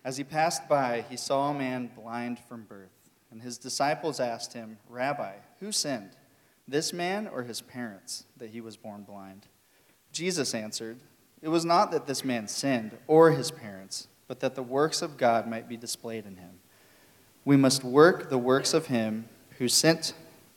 As he passed by, he saw a man blind from birth, and his disciples asked him, "Rabbi, who sinned, this man or his parents, that he was born blind?" Jesus answered, "It was not that this man sinned or his parents, but that the works of God might be displayed in him. We must work the works of him who sent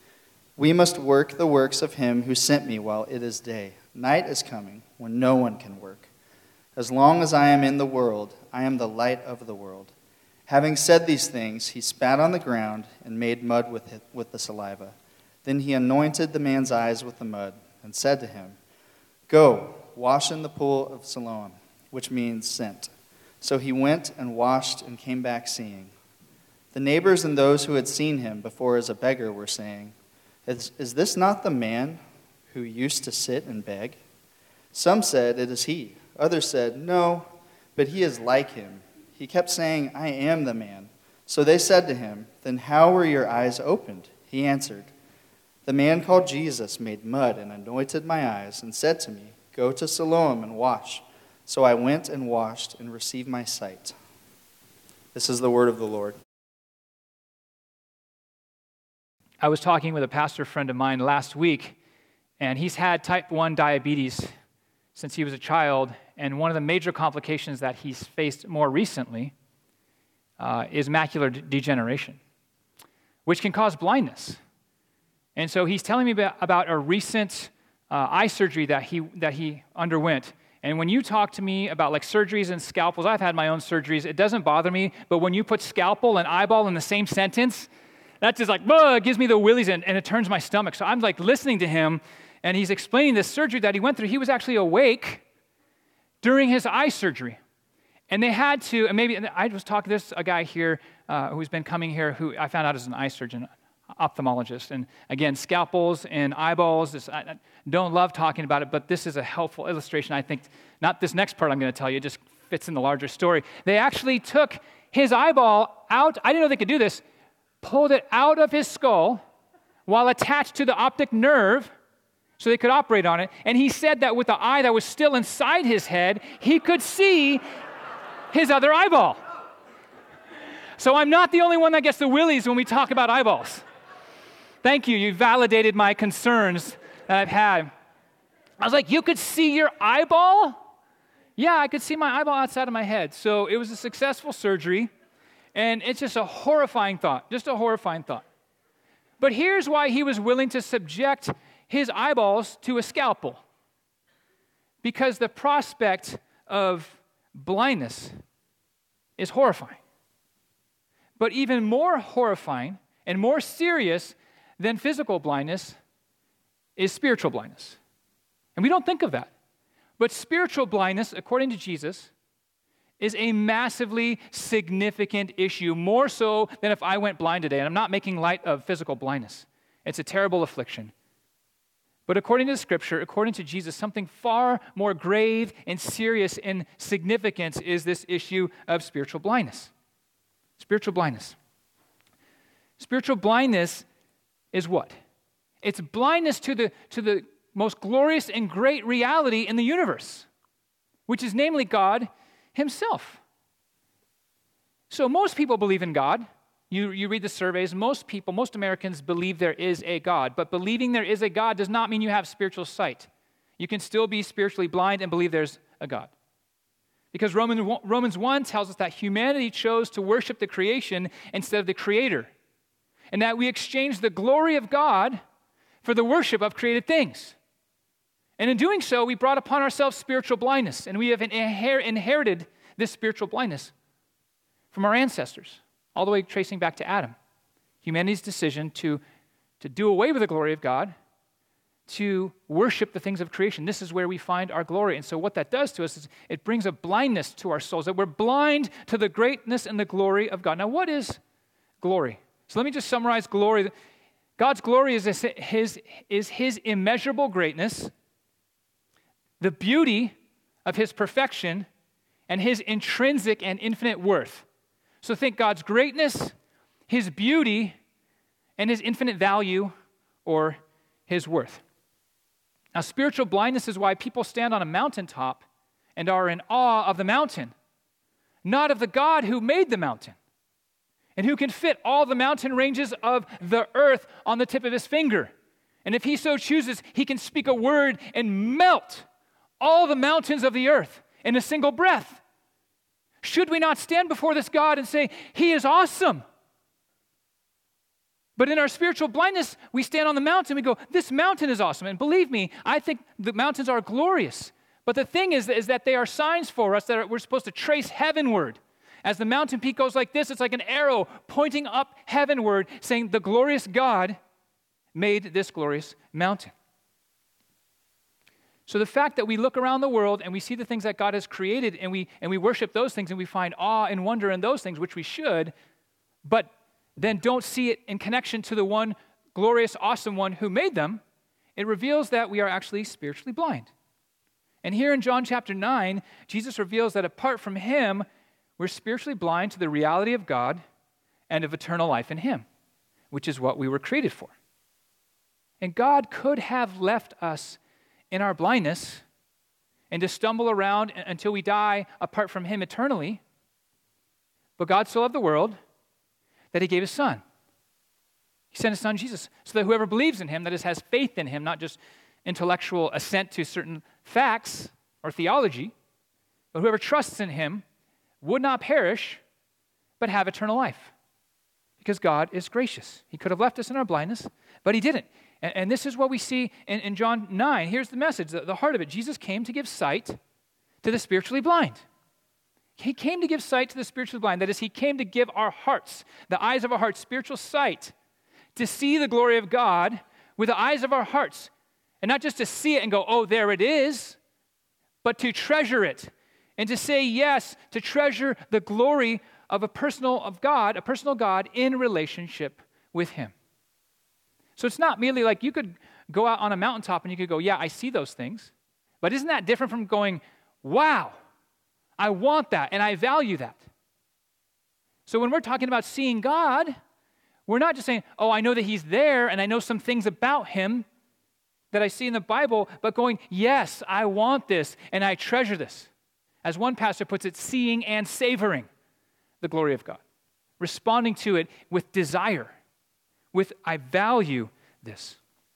me while it is day. Night is coming when no one can work. As long as I am in the world, I am the light of the world." Having said these things, he spat on the ground and made mud with the saliva. Then he anointed the man's eyes with the mud and said to him, "Go, wash in the pool of Siloam," which means sent. So he went and washed and came back seeing. The neighbors and those who had seen him before as a beggar were saying, Is this not the man who used to sit and beg?" Some said, "It is he." Others said, "No, but he is like him." He kept saying, "I am the man." So they said to him, "Then how were your eyes opened?" He answered, "The man called Jesus made mud and anointed my eyes and said to me, 'Go to Siloam and wash.' So I went and washed and received my sight." This is the word of the Lord. I was talking with a pastor friend of mine last week, and he's had type 1 diabetes since he was a child, and one of the major complications that he's faced more recently is macular degeneration, which can cause blindness. And so he's telling me about a recent eye surgery that he underwent. And when you talk to me about like surgeries and scalpels, I've had my own surgeries, it doesn't bother me, but when you put scalpel and eyeball in the same sentence, that just like, it gives me the willies and it turns my stomach. So I'm like listening to him, and he's explaining this surgery that he went through. He was actually awake during his eye surgery. And they had to, and maybe, I was talking, there's a guy here who's been coming here who I found out is an eye surgeon, ophthalmologist. And again, scalpels and eyeballs, I don't love talking about it, but this is a helpful illustration. I think, not this next part I'm going to tell you, it just fits in the larger story. They actually took his eyeball out, I didn't know they could do this, pulled it out of his skull while attached to the optic nerve so they could operate on it. And he said that with the eye that was still inside his head, he could see his other eyeball. So I'm not the only one that gets the willies when we talk about eyeballs. Thank you. You validated my concerns that I've had. I was like, "You could see your eyeball?" Yeah, I could see my eyeball outside of my head. So it was a successful surgery. And it's just a horrifying thought, But here's why he was willing to subject his eyeballs to a scalpel. Because the prospect of blindness is horrifying. But even more horrifying and more serious than physical blindness is spiritual blindness. And we don't think of that. But spiritual blindness, according to Jesus, is a massively significant issue, more so than if I went blind today. And I'm not making light of physical blindness. It's a terrible affliction. But according to the Scripture, according to Jesus, something far more grave and serious and significant is this issue of spiritual blindness. Spiritual blindness. Spiritual blindness is what? It's blindness to the most glorious and great reality in the universe, which is namely God Himself. So most people believe in God. You read the surveys, most Americans believe there is a God, but believing there is a God does not mean you have spiritual sight. You can still be spiritually blind and believe there's a God. Because Romans 1 tells us that humanity chose to worship the creation instead of the Creator, and that we exchanged the glory of God for the worship of created things. And in doing so, we brought upon ourselves spiritual blindness, and we have inherited this spiritual blindness from our ancestors, all the way tracing back to Adam. Humanity's decision to do away with the glory of God, to worship the things of creation. This is where we find our glory. And so what that does to us is it brings a blindness to our souls, that we're blind to the greatness and the glory of God. Now, what is glory? So let me just summarize glory. God's glory is His immeasurable greatness, the beauty of His perfection, and His intrinsic and infinite worth. So think God's greatness, His beauty, and His infinite value or His worth. Now, spiritual blindness is why people stand on a mountaintop and are in awe of the mountain, not of the God who made the mountain and who can fit all the mountain ranges of the earth on the tip of his finger. And if he so chooses, he can speak a word and melt all the mountains of the earth in a single breath. Should we not stand before this God and say, he is awesome? But in our spiritual blindness, we stand on the mountain, we go, this mountain is awesome. And believe me, I think the mountains are glorious. But the thing is that they are signs for us that we're supposed to trace heavenward. As the mountain peak goes like this, it's like an arrow pointing up heavenward, saying the glorious God made this glorious mountain. So the fact that we look around the world and we see the things that God has created and we worship those things and we find awe and wonder in those things, which we should, but then don't see it in connection to the one glorious, awesome one who made them, it reveals that we are actually spiritually blind. And here in John chapter 9, Jesus reveals that apart from him, we're spiritually blind to the reality of God and of eternal life in him, which is what we were created for. And God could have left us in our blindness and to stumble around until we die apart from him eternally, but God so loved the world that he gave his son. He sent his son Jesus so that whoever believes in him, that is, has faith in him, not just intellectual assent to certain facts or theology, but whoever trusts in him would not perish, but have eternal life. Because God is gracious. He could have left us in our blindness, but he didn't. And this is what we see in John 9. Here's the message, the heart of it. Jesus came to give sight to the spiritually blind. He came to give sight to the spiritually blind. That is, he came to give our hearts, the eyes of our hearts, spiritual sight, to see the glory of God with the eyes of our hearts. And not just to see it and go, oh, there it is, but to treasure it. And to say yes, to treasure the glory of a personal God in relationship with him. So it's not merely like you could go out on a mountaintop and you could go, yeah, I see those things. But isn't that different from going, wow, I want that and I value that? So when we're talking about seeing God, we're not just saying, oh, I know that he's there and I know some things about him that I see in the Bible, but going, yes, I want this and I treasure this. As one pastor puts it, seeing and savoring the glory of God, responding to it with desire, with I value this.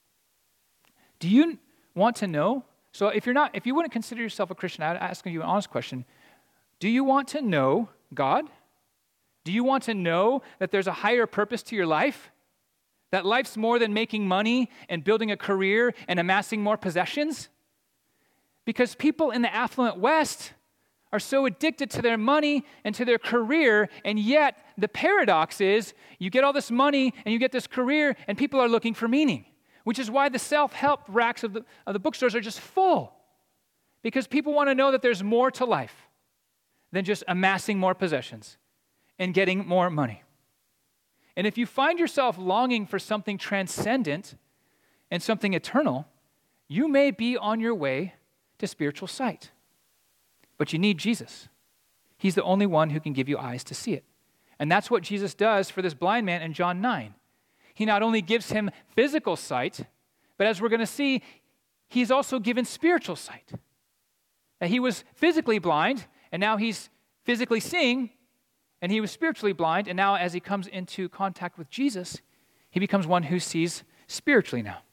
Do you want to know? So if you wouldn't consider yourself a Christian, I'd ask you an honest question. Do you want to know God? Do you want to know that there's a higher purpose to your life? That life's more than making money and building a career and amassing more possessions? Because people in the affluent West are so addicted to their money and to their career, and yet the paradox is you get all this money and you get this career and people are looking for meaning, which is why the self-help racks of the bookstores are just full, because people want to know that there's more to life than just amassing more possessions and getting more money. And if you find yourself longing for something transcendent and something eternal, you may be on your way to spiritual sight. But you need Jesus. He's the only one who can give you eyes to see it. And that's what Jesus does for this blind man in John 9. He not only gives him physical sight, but as we're going to see, he's also given spiritual sight. That he was physically blind, and now he's physically seeing, and he was spiritually blind, and now as he comes into contact with Jesus, he becomes one who sees spiritually now.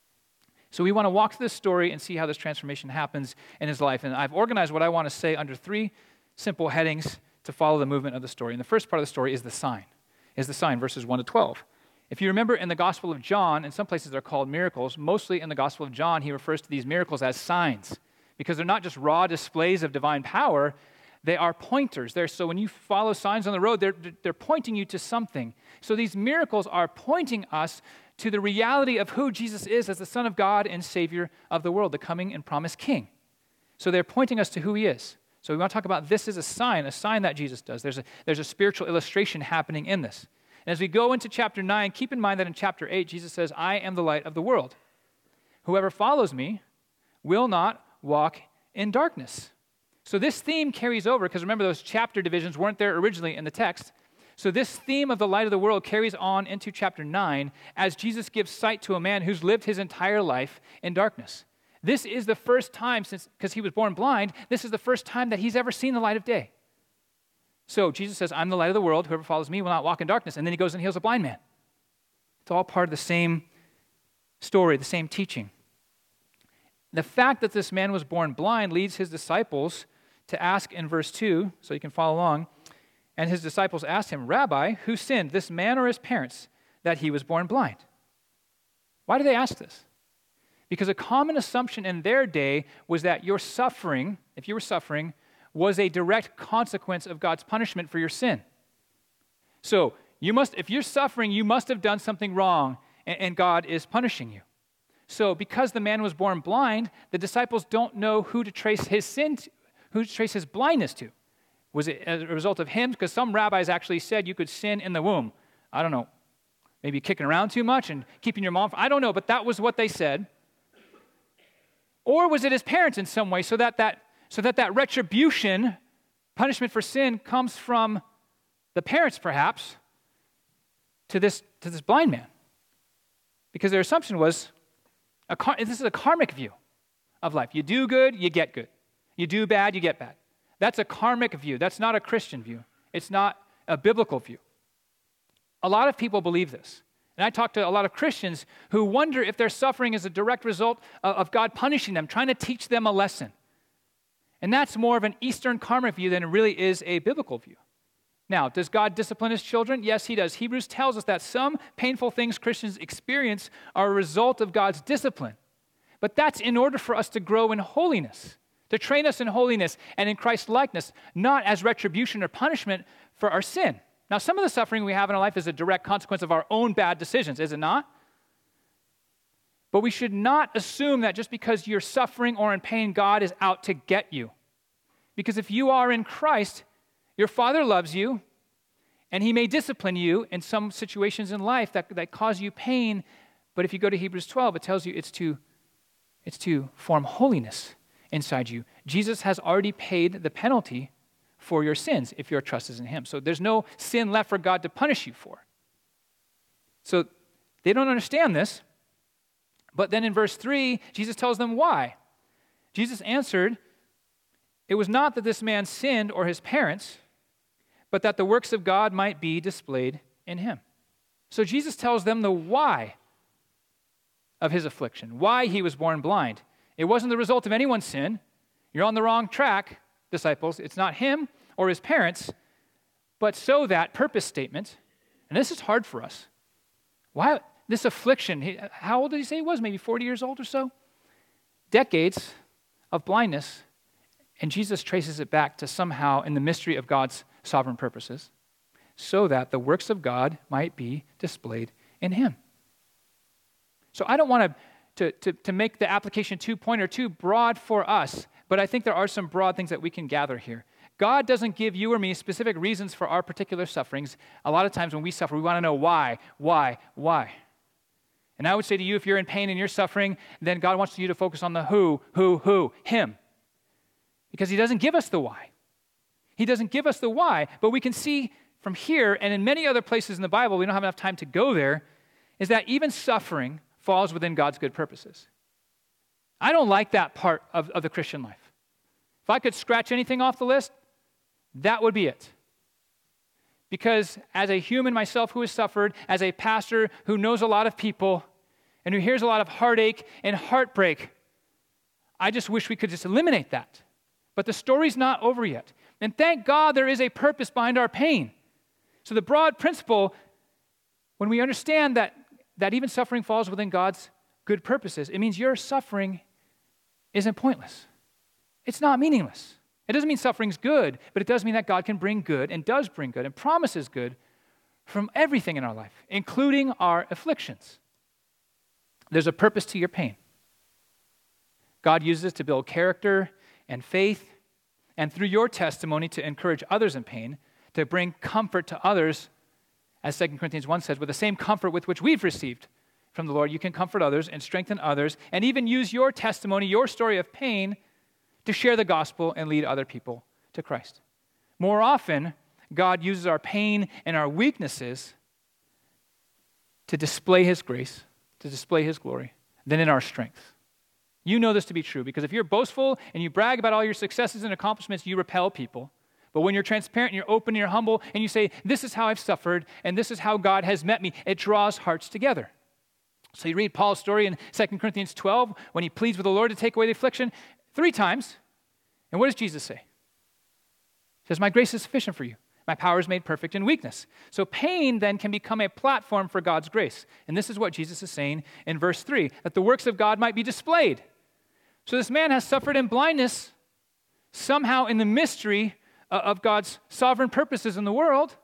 So we want to walk through this story and see how this transformation happens in his life. And I've organized what I want to say under 3 simple headings to follow the movement of the story. And the first part of the story is the sign, verses 1 to 12. If you remember in the Gospel of John, in some places they're called miracles, mostly in the Gospel of John, he refers to these miracles as signs, because they're not just raw displays of divine power, they are pointers. So when you follow signs on the road, they're pointing you to something. So these miracles are pointing us to the reality of who Jesus is as the Son of God and Savior of the world, the coming and promised King. So they're pointing us to who he is. So we want to talk about this as a sign that Jesus does. There's a spiritual illustration happening in this. And as we go into chapter 9, keep in mind that in chapter 8, Jesus says, I am the light of the world. Whoever follows me will not walk in darkness. So this theme carries over, because remember those chapter divisions weren't there originally in the text. So this theme of the light of the world carries on into chapter 9 as Jesus gives sight to a man who's lived his entire life in darkness. This is the first time because he was born blind, this is the first time that he's ever seen the light of day. So Jesus says, I'm the light of the world. Whoever follows me will not walk in darkness. And then he goes and heals a blind man. It's all part of the same story, the same teaching. The fact that this man was born blind leads his disciples to ask in verse 2, so you can follow along, and his disciples asked him, Rabbi, who sinned, this man or his parents, that he was born blind? Why do they ask this? Because a common assumption in their day was that your suffering, if you were suffering, was a direct consequence of God's punishment for your sin. So, if you're suffering, you must have done something wrong, and God is punishing you. So, because the man was born blind, the disciples don't know who to trace his sin to, who to trace his blindness to. Was it as a result of him? Because some rabbis actually said you could sin in the womb. I don't know. Maybe kicking around too much and keeping your mom. I don't know, but that was what they said. Or was it his parents in some way, so that retribution, punishment for sin, comes from the parents, perhaps, to this blind man? Because their assumption was, this is a karmic view of life. You do good, you get good. You do bad, you get bad. That's a karmic view. That's not a Christian view. It's not a biblical view. A lot of people believe this. And I talk to a lot of Christians who wonder if their suffering is a direct result of God punishing them, trying to teach them a lesson. And that's more of an Eastern karmic view than it really is a biblical view. Now, does God discipline his children? Yes, he does. Hebrews tells us that some painful things Christians experience are a result of God's discipline. But that's in order for us to grow in holiness, to train us in holiness and in Christ's likeness, not as retribution or punishment for our sin. Now, some of the suffering we have in our life is a direct consequence of our own bad decisions, is it not? But we should not assume that just because you're suffering or in pain, God is out to get you. Because if you are in Christ, your Father loves you, and he may discipline you in some situations in life that cause you pain. But if you go to Hebrews 12, it tells you it's to form holiness inside you. Jesus has already paid the penalty for your sins if your trust is in him. So there's no sin left for God to punish you for. So they don't understand this. But then in verse 3, Jesus tells them why. Jesus answered, it was not that this man sinned or his parents, but that the works of God might be displayed in him. So Jesus tells them the why of his affliction, why he was born blind. It wasn't the result of anyone's sin. You're on the wrong track, disciples. It's not him or his parents, but so that purpose statement, and this is hard for us. Why this affliction? How old did he say he was? Maybe 40 years old or so? Decades of blindness, and Jesus traces it back to somehow in the mystery of God's sovereign purposes, so that the works of God might be displayed in him. So I don't want to make the application 2.0 too broad for us, but I think there are some broad things that we can gather here. God doesn't give you or me specific reasons for our particular sufferings. A lot of times when we suffer, we want to know why. And I would say to you, if you're in pain and you're suffering, then God wants you to focus on the who, him. Because he doesn't give us the why. He doesn't give us the why, but we can see from here and in many other places in the Bible, we don't have enough time to go there, is that even suffering falls within God's good purposes. I don't like that part of the Christian life. If I could scratch anything off the list, that would be it. Because as a human myself who has suffered, as a pastor who knows a lot of people and who hears a lot of heartache and heartbreak, I just wish we could just eliminate that. But the story's not over yet. And thank God there is a purpose behind our pain. So the broad principle, when we understand that even suffering falls within God's good purposes, it means your suffering isn't pointless. It's not meaningless. It doesn't mean suffering's good, but it does mean that God can bring good and does bring good and promises good from everything in our life, including our afflictions. There's a purpose to your pain. God uses it to build character and faith, and through your testimony to encourage others in pain, to bring comfort to others, as 2 Corinthians 1 says, with the same comfort with which we've received from the Lord, you can comfort others and strengthen others, and even use your testimony, your story of pain, to share the gospel and lead other people to Christ. More often, God uses our pain and our weaknesses to display his grace, to display his glory, than in our strength. You know this to be true, because if you're boastful and you brag about all your successes and accomplishments, you repel people. But when you're transparent and you're open and you're humble and you say, this is how I've suffered and this is how God has met me, it draws hearts together. So you read Paul's story in 2 Corinthians 12 when he pleads with the Lord to take away the affliction 3 times. And what does Jesus say? He says, my grace is sufficient for you. My power is made perfect in weakness. So pain then can become a platform for God's grace. And this is what Jesus is saying in verse 3, that the works of God might be displayed. So this man has suffered in blindness somehow in the mystery of God's sovereign purposes in the world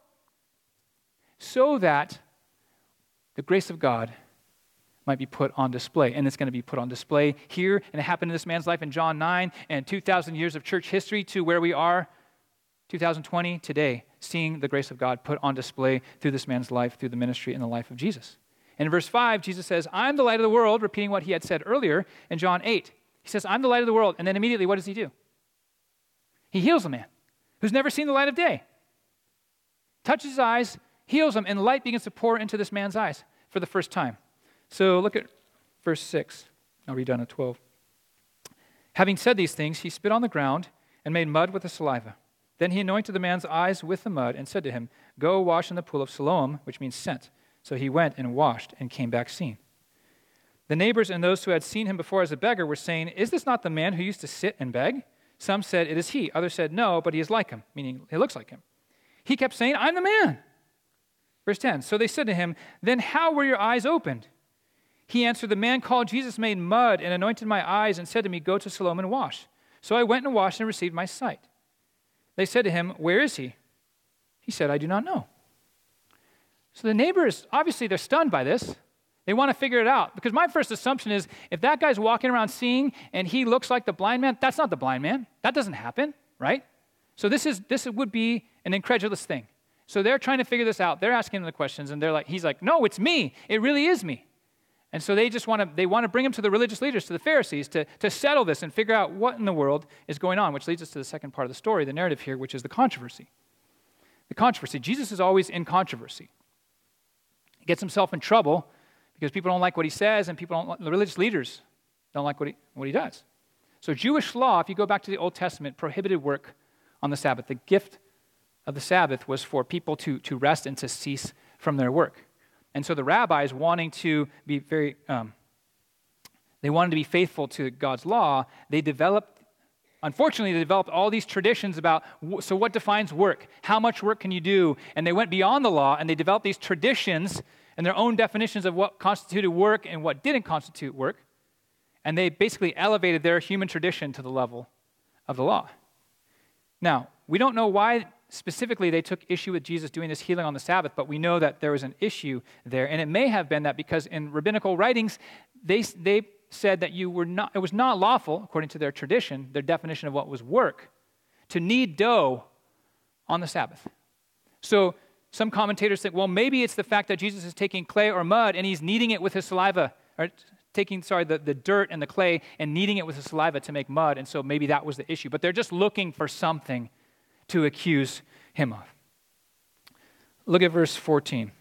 so that the grace of God might be put on display. And it's going to be put on display here, and it happened in this man's life in John 9 and 2,000 years of church history to where we are 2020 today, seeing the grace of God put on display through this man's life, through the ministry and the life of Jesus. And in verse 5, Jesus says, I'm the light of the world, repeating what he had said earlier in John 8. He says, I'm the light of the world. And then immediately, what does he do? He heals a man who's never seen the light of day. Touches his eyes, heals him, and light begins to pour into this man's eyes for the first time. So look at verse 6. I'll read down at 12. Having said these things, he spit on the ground and made mud with the saliva. Then he anointed the man's eyes with the mud and said to him, go wash in the pool of Siloam, which means sent. So he went and washed and came back seeing. The neighbors and those who had seen him before as a beggar were saying, is this not the man who used to sit and beg? Some said, it is he. Others said, no, but he is like him, meaning he looks like him. He kept saying, I'm the man. Verse 10, so they said to him, then how were your eyes opened? He answered, the man called Jesus made mud and anointed my eyes and said to me, go to Siloam and wash. So I went and washed and received my sight. They said to him, where is he? He said, I do not know. So the neighbors, obviously they're stunned by this. They want to figure it out. Because my first assumption is, if that guy's walking around seeing and he looks like the blind man, that's not the blind man. That doesn't happen, right? So this would be an incredulous thing. So they're trying to figure this out. They're asking him the questions, and he's like, no, it's me. It really is me. And so they want to bring him to the religious leaders, to the Pharisees, to settle this and figure out what in the world is going on, which leads us to the second part of the story, the narrative here, which is the controversy. The controversy. Jesus is always in controversy. He gets himself in trouble because people don't like what he says, and the religious leaders don't like what he does. So Jewish law, if you go back to the Old Testament, prohibited work on the Sabbath. The gift of the Sabbath was for people to rest and to cease from their work. And so the rabbis, wanting to be they wanted to be faithful to God's law, unfortunately, they developed all these traditions about, so what defines work? How much work can you do? And they went beyond the law, and they developed these traditions and their own definitions of what constituted work and what didn't constitute work. And they basically elevated their human tradition to the level of the law. Now, we don't know why specifically they took issue with Jesus doing this healing on the Sabbath, but we know that there was an issue there. And it may have been that because in rabbinical writings, they said that it was not lawful, according to their tradition, their definition of what was work, to knead dough on the Sabbath. So some commentators think, well, maybe it's the fact that Jesus is taking clay or mud and he's kneading it with his saliva, or taking, the dirt and the clay and kneading it with his saliva to make mud, and so maybe that was the issue. But they're just looking for something to accuse him of. Look at verse 14.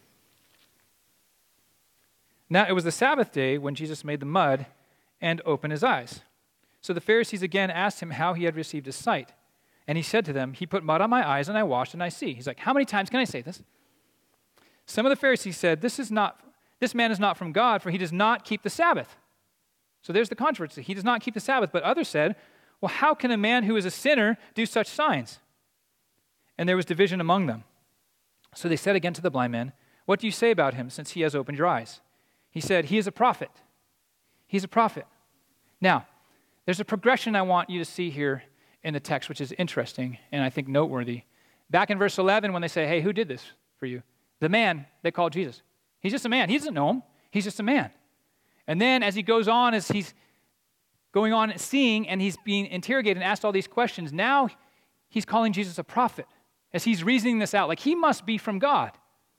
Now it was the Sabbath day when Jesus made the mud and opened his eyes. So the Pharisees again asked him how he had received his sight. And he said to them, he put mud on my eyes and I washed and I see. He's like, how many times can I say this? Some of the Pharisees said, this man is not from God, for he does not keep the Sabbath. So there's the controversy. He does not keep the Sabbath. But others said, well, how can a man who is a sinner do such signs? And there was division among them. So they said again to the blind man, what do you say about him since he has opened your eyes? He said, he is a prophet. He's a prophet. Now, there's a progression I want you to see here in the text, which is interesting and I think noteworthy. Back in verse 11, when they say, hey, who did this for you? The man they call Jesus. He's just a man. He doesn't know him. He's just a man. And then as he goes on, as he's going on seeing and he's being interrogated and asked all these questions, now he's calling Jesus a prophet as he's reasoning this out. Like he must be from God.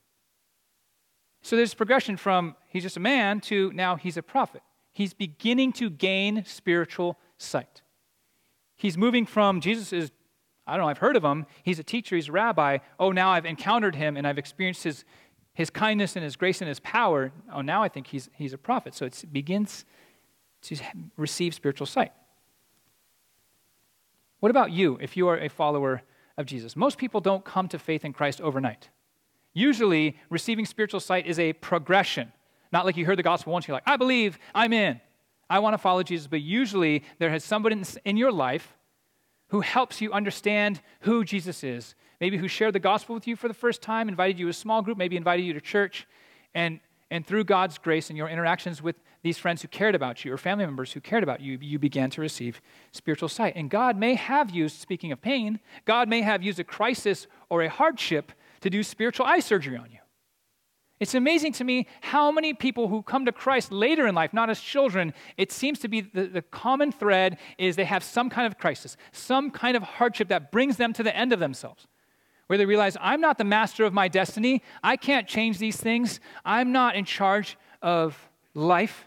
So there's progression from he's just a man to now he's a prophet. He's beginning to gain spiritual sight. He's moving from Jesus is, I've heard of him. He's a teacher, he's a rabbi. Oh, now I've encountered him and I've experienced his kindness and his grace and his power. Oh, now I think he's a prophet. So it begins to receive spiritual sight. What about you if you are a follower of Jesus. Most people don't come to faith in Christ overnight. Usually, receiving spiritual sight is a progression. Not like you heard the gospel once, you're like, I believe, I'm in. I want to follow Jesus. But usually, there has somebody in your life who helps you understand who Jesus is. Maybe who shared the gospel with you for the first time, invited you to a small group, maybe invited you to church, and through God's grace and your interactions with these friends who cared about you or family members who cared about you, you began to receive spiritual sight. And God may have used, speaking of pain, God may have used a crisis or a hardship to do spiritual eye surgery on you. It's amazing to me how many people who come to Christ later in life, not as children, it seems to be the common thread is they have some kind of crisis, some kind of hardship that brings them to the end of themselves, where they realize, I'm not the master of my destiny. I can't change these things. I'm not in charge of life.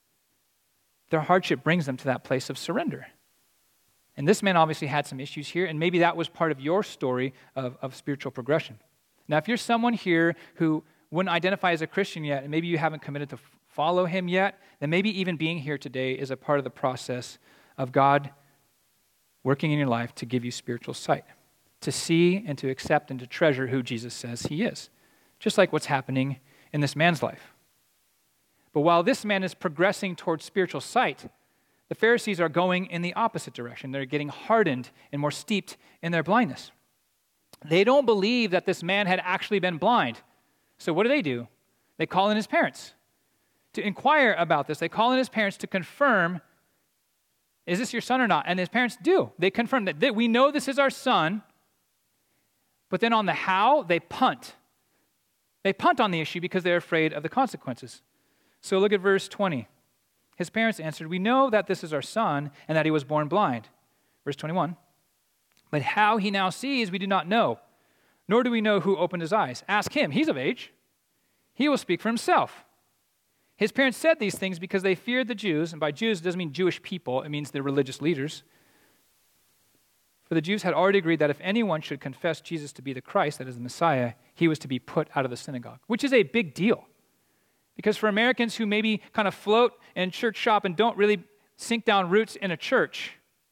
Their hardship brings them to that place of surrender. And this man obviously had some issues here, and maybe that was part of your story of spiritual progression. Now, if you're someone here who wouldn't identify as a Christian yet, and maybe you haven't committed to follow him yet, then maybe even being here today is a part of the process of God working in your life to give you spiritual sight, to see and to accept and to treasure who Jesus says he is, just like what's happening in this man's life. But while this man is progressing towards spiritual sight, the Pharisees are going in the opposite direction. They're getting hardened and more steeped in their blindness. They don't believe that this man had actually been blind. So what do? They call in his parents to inquire about this. They call in his parents to confirm, is this your son or not? And his parents do. They confirm that we know this is our son. But then on the how, they punt. They punt on the issue because they're afraid of the consequences. So look at verse 20. His parents answered, we know that this is our son and that he was born blind. Verse 21. But how he now sees, we do not know, nor do we know who opened his eyes. Ask him. He's of age. He will speak for himself. His parents said these things because they feared the Jews. And by Jews, it doesn't mean Jewish people. It means the religious leaders. For the Jews had already agreed that if anyone should confess Jesus to be the Christ, that is the Messiah, he was to be put out of the synagogue, which is a big deal. Because for Americans who maybe kind of float in church shop and don't really sink down roots in a church,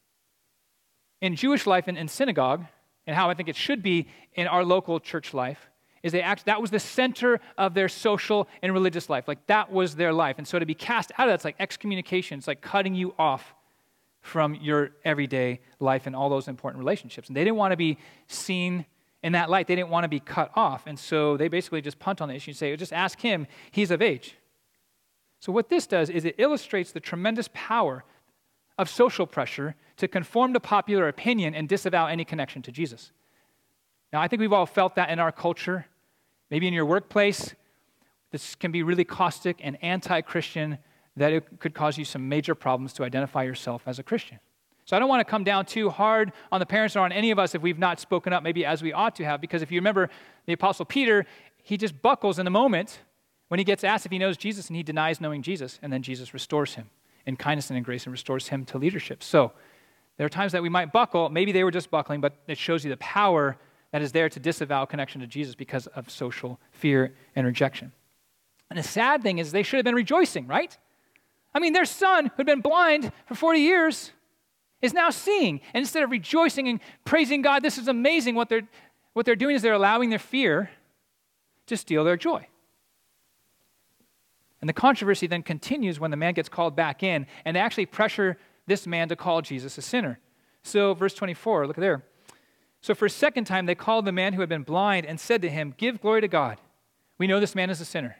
in Jewish life and in synagogue, and how I think it should be in our local church life, is that was the center of their social and religious life. Like that was their life. And so to be cast out of that's like excommunication. It's like cutting you off from your everyday life and all those important relationships. And they didn't want to be seen in that light. They didn't want to be cut off. And so they basically just punt on the issue and say, just ask him, he's of age. So what this does is it illustrates the tremendous power of social pressure to conform to popular opinion and disavow any connection to Jesus. Now, I think we've all felt that in our culture. Maybe in your workplace, this can be really caustic and anti-Christian, that it could cause you some major problems to identify yourself as a Christian. So I don't want to come down too hard on the parents or on any of us if we've not spoken up maybe as we ought to have, because if you remember the Apostle Peter, he just buckles in the moment when he gets asked if he knows Jesus, and he denies knowing Jesus, and then Jesus restores him in kindness and in grace and restores him to leadership. So there are times that we might buckle. Maybe they were just buckling, but it shows you the power that is there to disavow connection to Jesus because of social fear and rejection. And the sad thing is they should have been rejoicing, right? I mean, their son, who had been blind for 40 years, is now seeing. And instead of rejoicing and praising God, this is amazing, what they're doing is they're allowing their fear to steal their joy. And the controversy then continues when the man gets called back in, and they actually pressure this man to call Jesus a sinner. So verse 24, look there. So for a second time, they called the man who had been blind and said to him, give glory to God. We know this man is a sinner.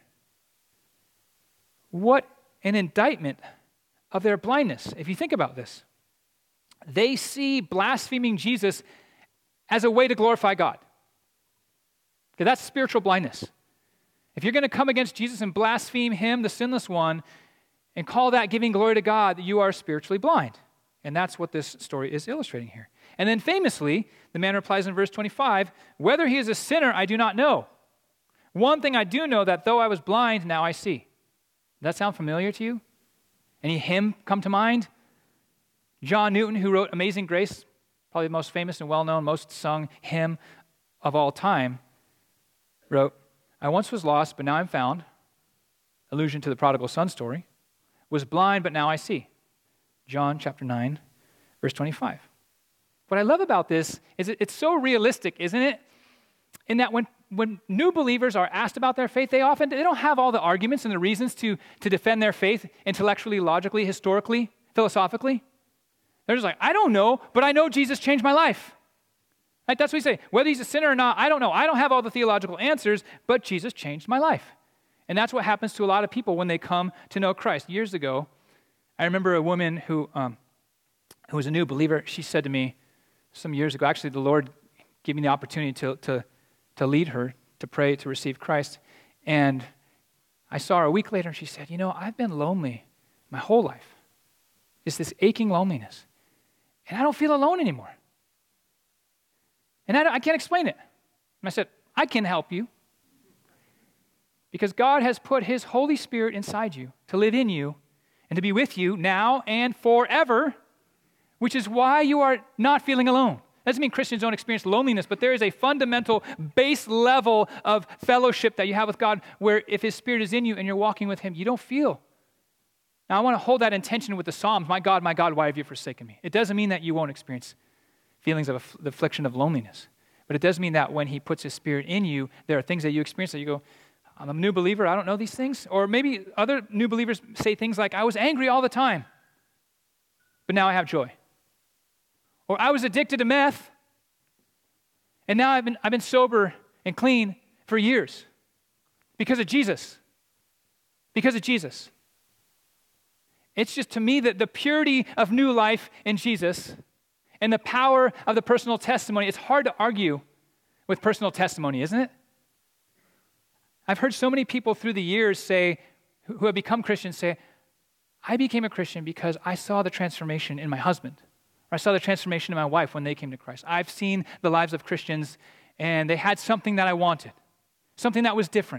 What an indictment of their blindness, if you think about this. They see blaspheming Jesus as a way to glorify God. Okay, that's spiritual blindness. If you're going to come against Jesus and blaspheme him, the sinless one, and call that giving glory to God, you are spiritually blind. And that's what this story is illustrating here. And then famously, the man replies in verse 25, whether he is a sinner, I do not know. One thing I do know, that though I was blind, now I see. Does that sound familiar to you? Any hymn come to mind? John Newton, who wrote Amazing Grace, probably the most famous and well-known, most sung hymn of all time, wrote, I once was lost, but now I'm found, allusion to the prodigal son story, was blind, but now I see. John chapter 9, verse 25. What I love about this is it's so realistic, isn't it? In that when new believers are asked about their faith, they don't have all the arguments and the reasons to defend their faith intellectually, logically, historically, philosophically. They're just like, I don't know, but I know Jesus changed my life. Right? That's what we say. Whether he's a sinner or not, I don't know. I don't have all the theological answers, but Jesus changed my life. And that's what happens to a lot of people when they come to know Christ. Years ago, I remember a woman who was a new believer. She said to me some years ago, actually the Lord gave me the opportunity to lead her, to pray, to receive Christ. And I saw her a week later, and she said, I've been lonely my whole life. It's this aching loneliness. And I don't feel alone anymore. And I can't explain it. And I said, I can help you. Because God has put his Holy Spirit inside you to live in you and to be with you now and forever, which is why you are not feeling alone. Doesn't mean Christians don't experience loneliness, but there is a fundamental base level of fellowship that you have with God where if his Spirit is in you and you're walking with him, you don't feel. Now, I want to hold that intention with the Psalms. My God, why have you forsaken me? It doesn't mean that you won't experience feelings of the affliction of loneliness. But it does mean that when he puts his Spirit in you, there are things that you experience that you go, I'm a new believer, I don't know these things. Or maybe other new believers say things like, I was angry all the time, but now I have joy. Or I was addicted to meth, and now I've been sober and clean for years because of Jesus. Because of Jesus. It's just to me that the purity of new life in Jesus and the power of the personal testimony, it's hard to argue with personal testimony, isn't it? I've heard so many people through the years say, who have become Christians say, I became a Christian because I saw the transformation in my husband. Or I saw the transformation in my wife when they came to Christ. I've seen the lives of Christians and they had something that I wanted. Something that was different.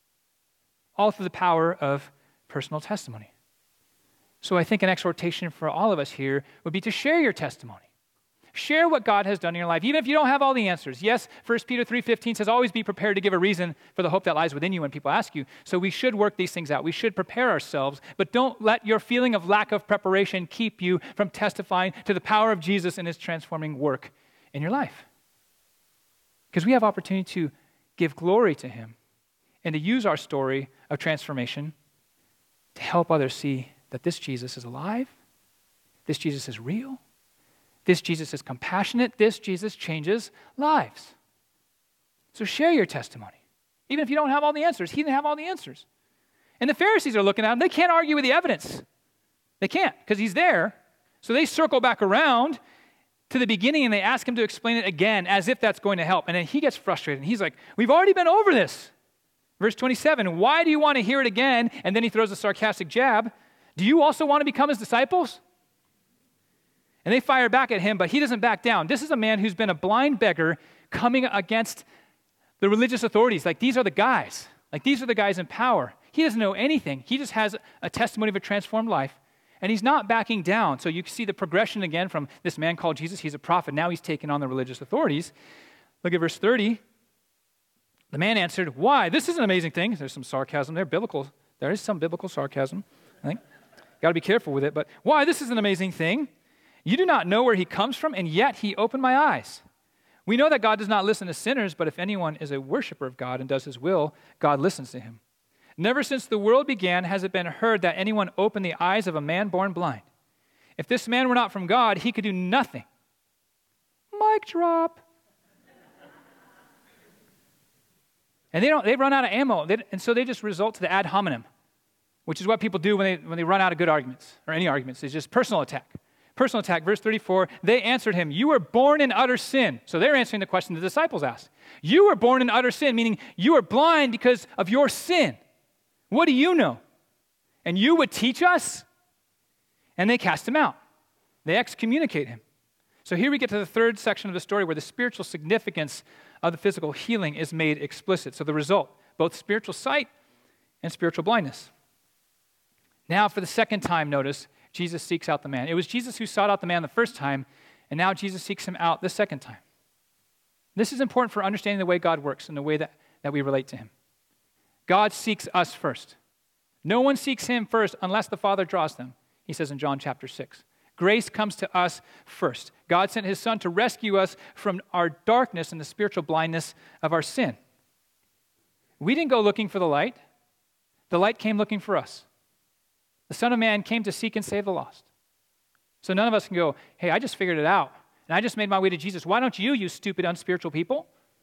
All through the power of personal testimony. So I think an exhortation for all of us here would be to share your testimony. Share what God has done in your life, even if you don't have all the answers. Yes, 1 Peter 3:15 says, always be prepared to give a reason for the hope that lies within you when people ask you. So we should work these things out. We should prepare ourselves, but don't let your feeling of lack of preparation keep you from testifying to the power of Jesus and his transforming work in your life. Because we have opportunity to give glory to him and to use our story of transformation to help others see that this Jesus is alive, this Jesus is real, this Jesus is compassionate. This Jesus changes lives. So share your testimony. Even if you don't have all the answers, he didn't have all the answers. And the Pharisees are looking at him. They can't argue with the evidence. They can't because he's there. So they circle back around to the beginning and they ask him to explain it again as if that's going to help. And then he gets frustrated. And he's like, we've already been over this. Verse 27, why do you want to hear it again? And then he throws a sarcastic jab. Do you also want to become his disciples? And they fire back at him, but he doesn't back down. This is a man who's been a blind beggar coming against the religious authorities. Like, these are the guys. Like, these are the guys in power. He doesn't know anything. He just has a testimony of a transformed life, and he's not backing down. So you can see the progression again from this man called Jesus. He's a prophet. Now he's taken on the religious authorities. Look at verse 30. The man answered, why? This is an amazing thing. There's some sarcasm there. There is some biblical sarcasm, I think. Got to be careful with it. But why? This is an amazing thing. You do not know where he comes from, and yet he opened my eyes. We know that God does not listen to sinners, but if anyone is a worshiper of God and does his will, God listens to him. Never since the world began has it been heard that anyone opened the eyes of a man born blind. If this man were not from God, he could do nothing. Mic drop. And they run out of ammo, and so they just resort to the ad hominem, which is what people do when they run out of good arguments, or any arguments. It's just personal attack. Personal attack, verse 34, they answered him, you were born in utter sin. So they're answering the question the disciples asked. You were born in utter sin, meaning you are blind because of your sin. What do you know? And you would teach us? And they cast him out. They excommunicate him. So here we get to the third section of the story where the spiritual significance of the physical healing is made explicit. So the result, both spiritual sight and spiritual blindness. Now for the second time, notice, Jesus seeks out the man. It was Jesus who sought out the man the first time, and now Jesus seeks him out the second time. This is important for understanding the way God works and the way that we relate to him. God seeks us first. No one seeks him first unless the Father draws them, he says in John chapter 6. Grace comes to us first. God sent his Son to rescue us from our darkness and the spiritual blindness of our sin. We didn't go looking for the light. The light came looking for us. The Son of Man came to seek and save the lost. So none of us can go, hey, I just figured it out, and I just made my way to Jesus. Why don't you stupid, unspiritual people?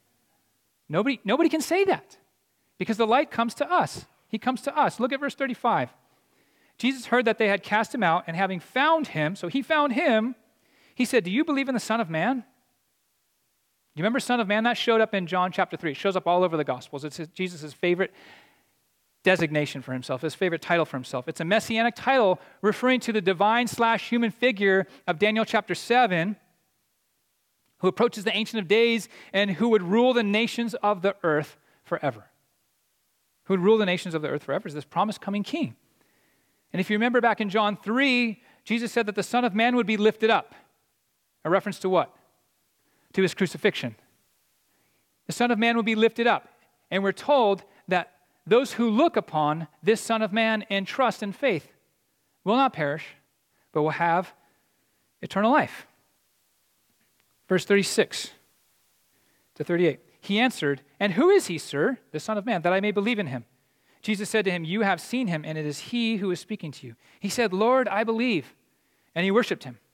Nobody can say that because the light comes to us. He comes to us. Look at verse 35. Jesus heard that they had cast him out, and having found him, so he found him, he said, do you believe in the Son of Man? Do you remember Son of Man? That showed up in John chapter 3. It shows up all over the Gospels. It's Jesus' favorite designation for himself, his favorite title for himself. It's a messianic title referring to the divine/human figure of Daniel chapter 7, who approaches the Ancient of Days and who would rule the nations of the earth forever. Who would rule the nations of the earth forever is this promised coming king. And if you remember back in John 3, Jesus said that the Son of Man would be lifted up. A reference to what? To his crucifixion. The Son of Man would be lifted up. And we're told that those who look upon this Son of Man in trust and faith will not perish, but will have eternal life. Verse 36 to 38. He answered, and who is he, sir, the Son of Man, that I may believe in him? Jesus said to him, you have seen him, and it is he who is speaking to you. He said, Lord, I believe. And he worshiped him.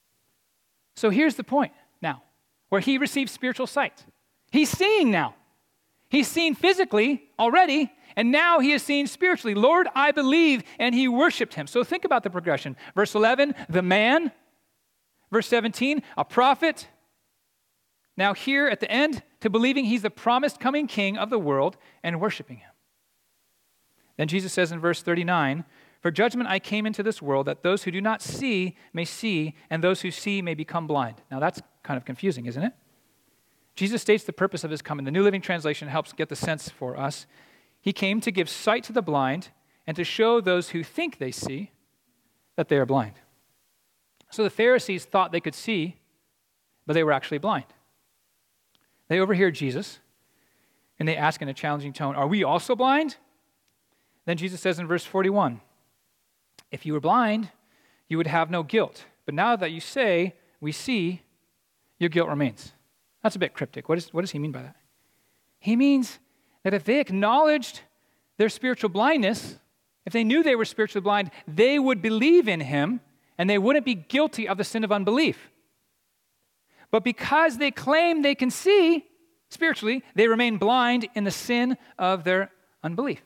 So here's the point now, where he received spiritual sight. He's seeing now. He's seen physically already, and now he is seeing spiritually. Lord, I believe, and he worshiped him. So think about the progression. Verse 11, the man. Verse 17, a prophet. Now here at the end, to believing he's the promised coming king of the world and worshiping him. Then Jesus says in verse 39, for judgment I came into this world that those who do not see may see, and those who see may become blind. Now that's kind of confusing, isn't it? Jesus states the purpose of his coming. The New Living Translation helps get the sense for us. He came to give sight to the blind and to show those who think they see that they are blind. So the Pharisees thought they could see, but they were actually blind. They overhear Jesus, and they ask in a challenging tone, are we also blind? Then Jesus says in verse 41, if you were blind, you would have no guilt. But now that you say, we see, your guilt remains. That's a bit cryptic. What does he mean by that? He means that if they acknowledged their spiritual blindness, if they knew they were spiritually blind, they would believe in him, and they wouldn't be guilty of the sin of unbelief. But because they claim they can see spiritually, they remain blind in the sin of their unbelief.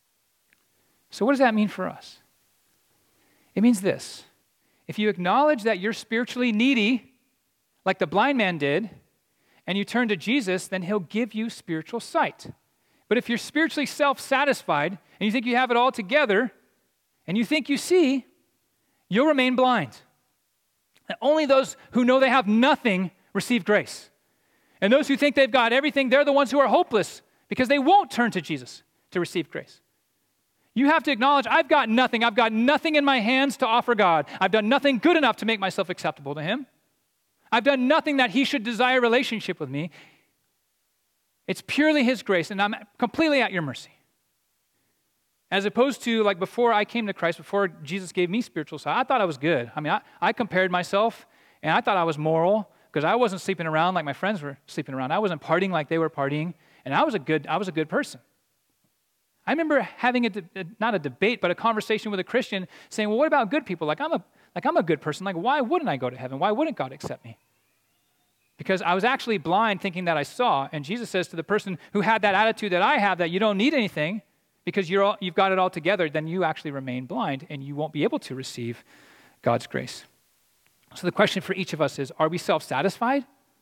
So what does that mean for us? It means this. If you acknowledge that you're spiritually needy, like the blind man did, and you turn to Jesus, then he'll give you spiritual sight. But if you're spiritually self-satisfied, and you think you have it all together, and you think you see, you'll remain blind. And only those who know they have nothing receive grace. And those who think they've got everything, they're the ones who are hopeless because they won't turn to Jesus to receive grace. You have to acknowledge, I've got nothing. I've got nothing in my hands to offer God. I've done nothing good enough to make myself acceptable to him. I've done nothing that he should desire a relationship with me. It's purely his grace, and I'm completely at your mercy. As opposed to, like before I came to Christ, before Jesus gave me spiritual sight, I thought I was good. I mean, I compared myself, and I thought I was moral because I wasn't sleeping around like my friends were sleeping around. I wasn't partying like they were partying, and I was a good person. I remember having not a debate, but a conversation with a Christian saying, well, what about good people? I'm a good person. Like, why wouldn't I go to heaven? Why wouldn't God accept me? Because I was actually blind thinking that I saw. And Jesus says to the person who had that attitude that I have, that you don't need anything because you've got it all together, then you actually remain blind and you won't be able to receive God's grace. So the question for each of us is, are we self-satisfied?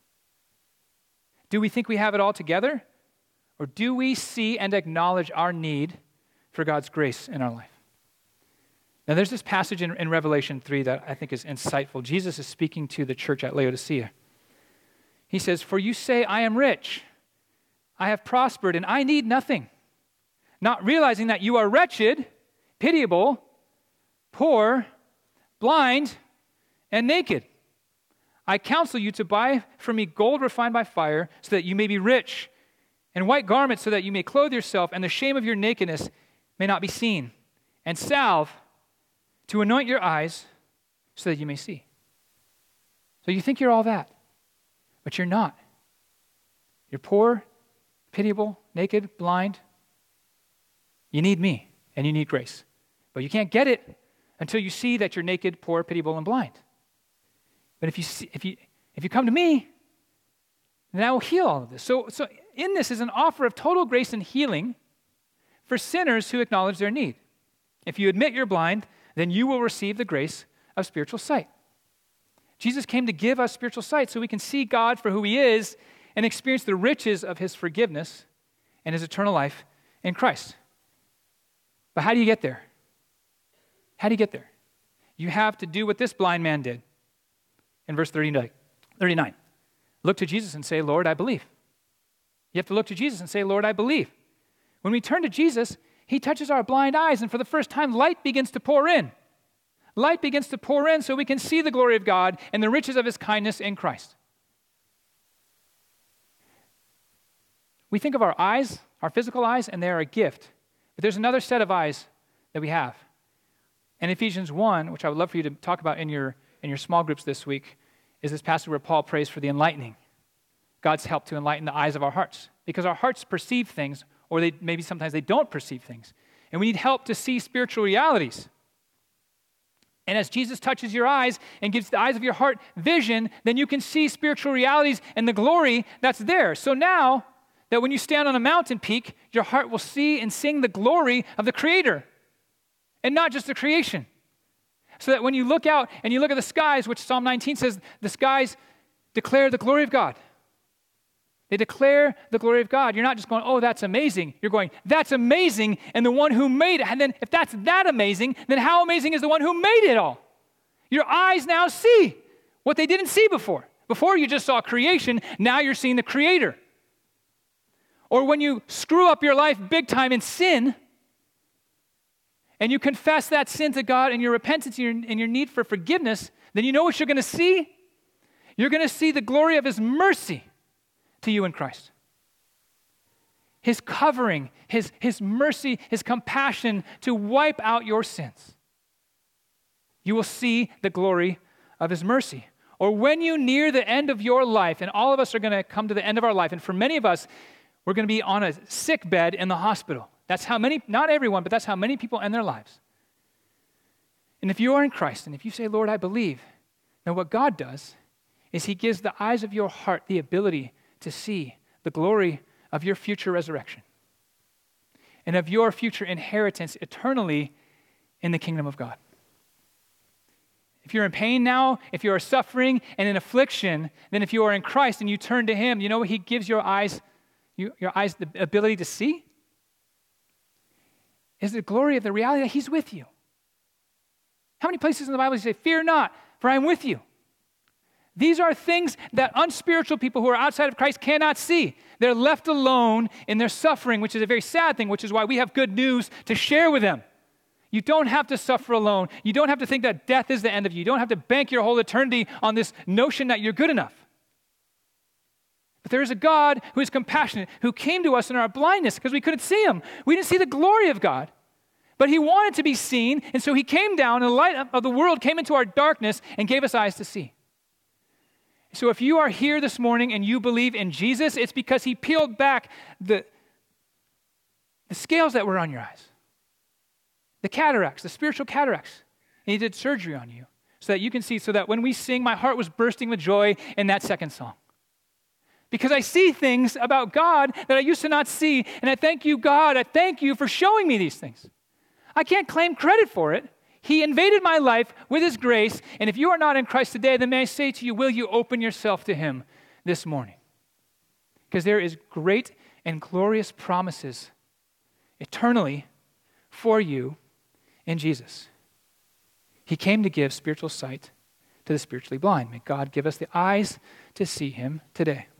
Do we think we have it all together? Or do we see and acknowledge our need for God's grace in our life? Now, there's this passage in Revelation 3 that I think is insightful. Jesus is speaking to the church at Laodicea. He says, for you say, I am rich, I have prospered, and I need nothing, not realizing that you are wretched, pitiable, poor, blind, and naked. I counsel you to buy from me gold refined by fire so that you may be rich, and white garments so that you may clothe yourself, and the shame of your nakedness may not be seen, and salve to anoint your eyes, so that you may see. So you think you're all that, but you're not. You're poor, pitiable, naked, blind. You need me, and you need grace. But you can't get it until you see that you're naked, poor, pitiable, and blind. But if you come to me, then I will heal all of this. So in this is an offer of total grace and healing for sinners who acknowledge their need. If you admit you're blind, then you will receive the grace of spiritual sight. Jesus came to give us spiritual sight so we can see God for who he is and experience the riches of his forgiveness and his eternal life in Christ. But how do you get there? How do you get there? You have to do what this blind man did in verse 39. Look to Jesus and say, Lord, I believe. You have to look to Jesus and say, Lord, I believe. When we turn to Jesus, he touches our blind eyes, and for the first time, light begins to pour in. Light begins to pour in so we can see the glory of God and the riches of his kindness in Christ. We think of our eyes, our physical eyes, and they are a gift. But there's another set of eyes that we have. In Ephesians 1, which I would love for you to talk about in your small groups this week, is this passage where Paul prays for the enlightening. God's help to enlighten the eyes of our hearts. Because our hearts perceive things, or maybe sometimes they don't perceive things. And we need help to see spiritual realities. And as Jesus touches your eyes and gives the eyes of your heart vision, then you can see spiritual realities and the glory that's there. So now that when you stand on a mountain peak, your heart will see and sing the glory of the Creator and not just the creation. So that when you look out and you look at the skies, which Psalm 19 says, the skies declare the glory of God. They declare the glory of God. You're not just going, oh, that's amazing. You're going, that's amazing, and the one who made it. And then if that's that amazing, then how amazing is the one who made it all? Your eyes now see what they didn't see before. Before you just saw creation, now you're seeing the Creator. Or when you screw up your life big time in sin, and you confess that sin to God and your repentance and your need for forgiveness, then you know what you're going to see? You're going to see the glory of his mercy to you in Christ. His covering, his mercy, his compassion to wipe out your sins. You will see the glory of his mercy. Or when you near the end of your life, and all of us are going to come to the end of our life, and for many of us, we're going to be on a sick bed in the hospital. That's how many, not everyone, but that's how many people end their lives. And if you are in Christ, and if you say, Lord, I believe, then what God does is he gives the eyes of your heart the ability to see the glory of your future resurrection and of your future inheritance eternally in the kingdom of God. If you're in pain now, if you are suffering and in affliction, then if you are in Christ and you turn to him, you know what he gives your eyes the ability to see? Is the glory of the reality that he's with you. How many places in the Bible does he say, fear not, for I am with you? These are things that unspiritual people who are outside of Christ cannot see. They're left alone in their suffering, which is a very sad thing, which is why we have good news to share with them. You don't have to suffer alone. You don't have to think that death is the end of you. You don't have to bank your whole eternity on this notion that you're good enough. But there is a God who is compassionate, who came to us in our blindness because we couldn't see him. We didn't see the glory of God. But he wanted to be seen, and so he came down, and the light of the world came into our darkness and gave us eyes to see. So if you are here this morning and you believe in Jesus, it's because he peeled back the scales that were on your eyes, the cataracts, the spiritual cataracts, and he did surgery on you so that you can see, so that when we sing, my heart was bursting with joy in that second song. Because I see things about God that I used to not see, and I thank you, God, I thank you for showing me these things. I can't claim credit for it. He invaded my life with his grace, and if you are not in Christ today, then may I say to you, will you open yourself to him this morning? Because there is great and glorious promises eternally for you in Jesus. He came to give spiritual sight to the spiritually blind. May God give us the eyes to see him today.